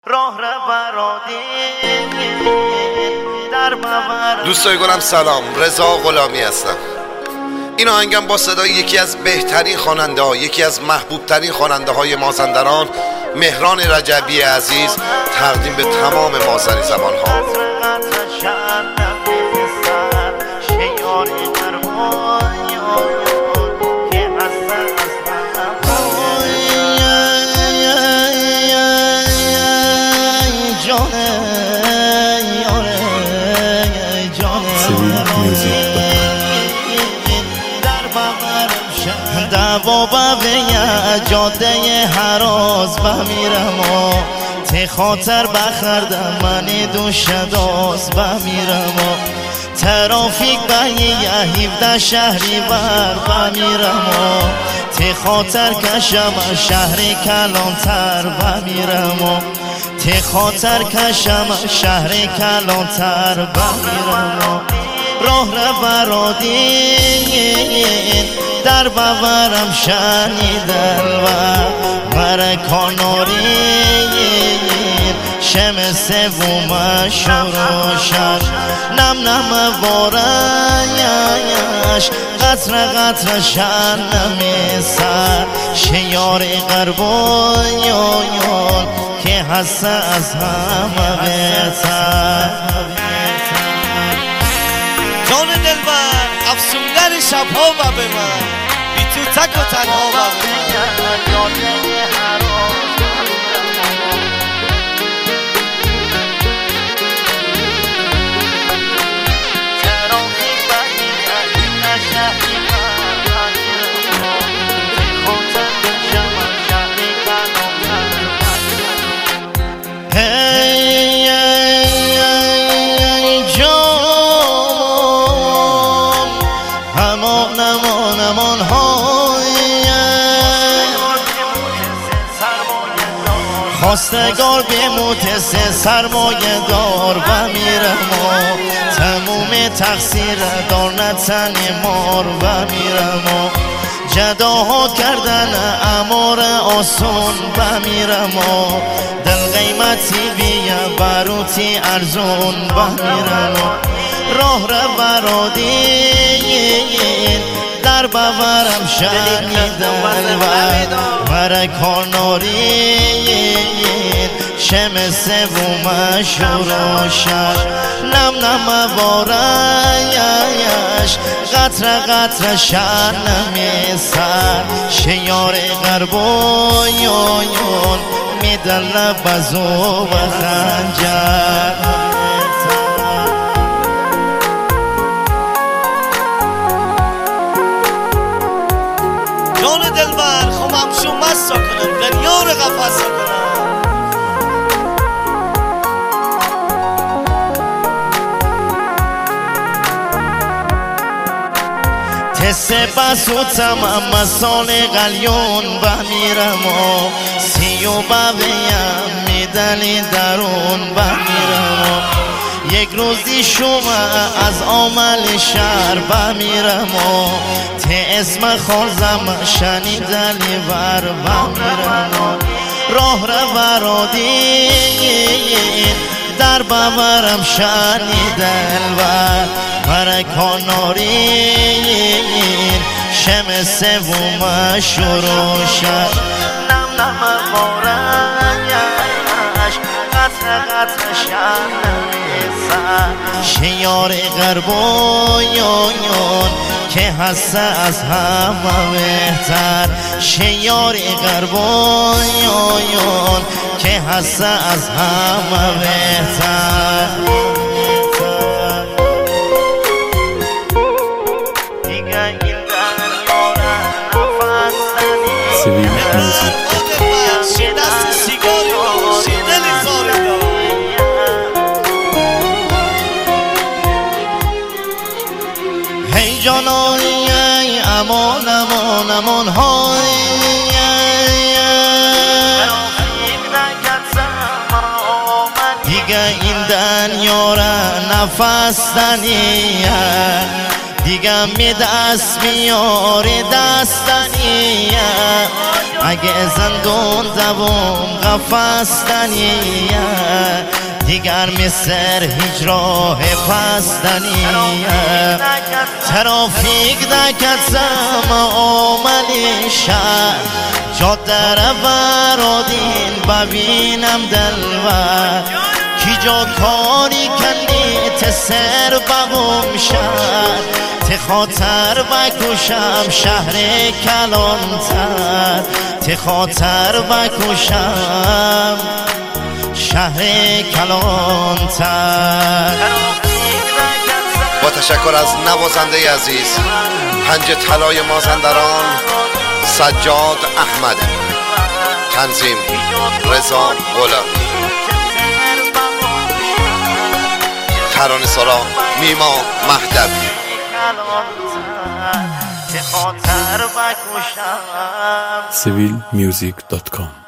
دوستای گلم سلام، رضا غلامی هستم. این آهنگم با صدای یکی از بهترین خواننده ها، یکی از محبوب ترین خواننده های مازندران، مهران رجبی عزیز، تقدیم به تمام مازندی زبان ها. دوا به جاده هراز بمیرم و تی خاطر بخردم من دوش داز بمیرم و ترافیک به 17 شهری بر بمیرم و تی خاطر کشم شهر کلانتر بمیرم و تی خاطر کشم شهر کلانتر بمیرم و راه برادین در باورم شنیدن و مرکاناری شم سوم شروع شد نم وارایش قطر قطر شنم سر شیار غربایان که هست از همه بهتر. جان دلبر افسونگر شبها و به من بی تو تک و تنها و به خواستگار بیموت سرمایه دار بمیرم و تموم تقصیر دار نتن مار بمیرم و جداها کردن امار آسون بمیرم و دل قیمتی بیا باروتی ارزون بمیرم و راه برادین در باورم شنیدن و مرکاناری شم سوم شروع شد نم وارایش قطر قطر شنم سر شیار غربایان میدن لبزو و خنجر. جان دلبر خب همشون مستا کنم دنیا رو قفصا کنم تست بسوتم اما سال قلیون بمیرم و سیو ببیم میدلی درون بمیرم و یک روزی شما از عمل شهر بمیرم و ته اسم خورزم شنیدلی ور بمیرم و راه برادین در باورم شنیدن و مرکاناری شم سوم شروع شد نم وارایش قطر قطر شنم سر شیار غربایان که هست از همه بهتر شیار غربایان که هست از همه بهتر. هی جانای امان امان امان های دیگه این دنیا را نفس دنیه دیگه می دست میاره دستنیه اگه زندون دوم قفستنیه دیگر مثل هیچ راه پستنیه ترافیک دکتم آملی شهر جاده رو برادین ببینم دلور کی جا کاری کنی تسر بغم شهر تی خاطر بکشم شهر کلانتر تی خاطر بکشم شهر کلانتر. با تشکر از نوازنده عزیز پنج طلای مازندران سجاد احمد، تنظیم رضا غلامی، ترانه‌سرا نیما مهدوی. civilmusic.com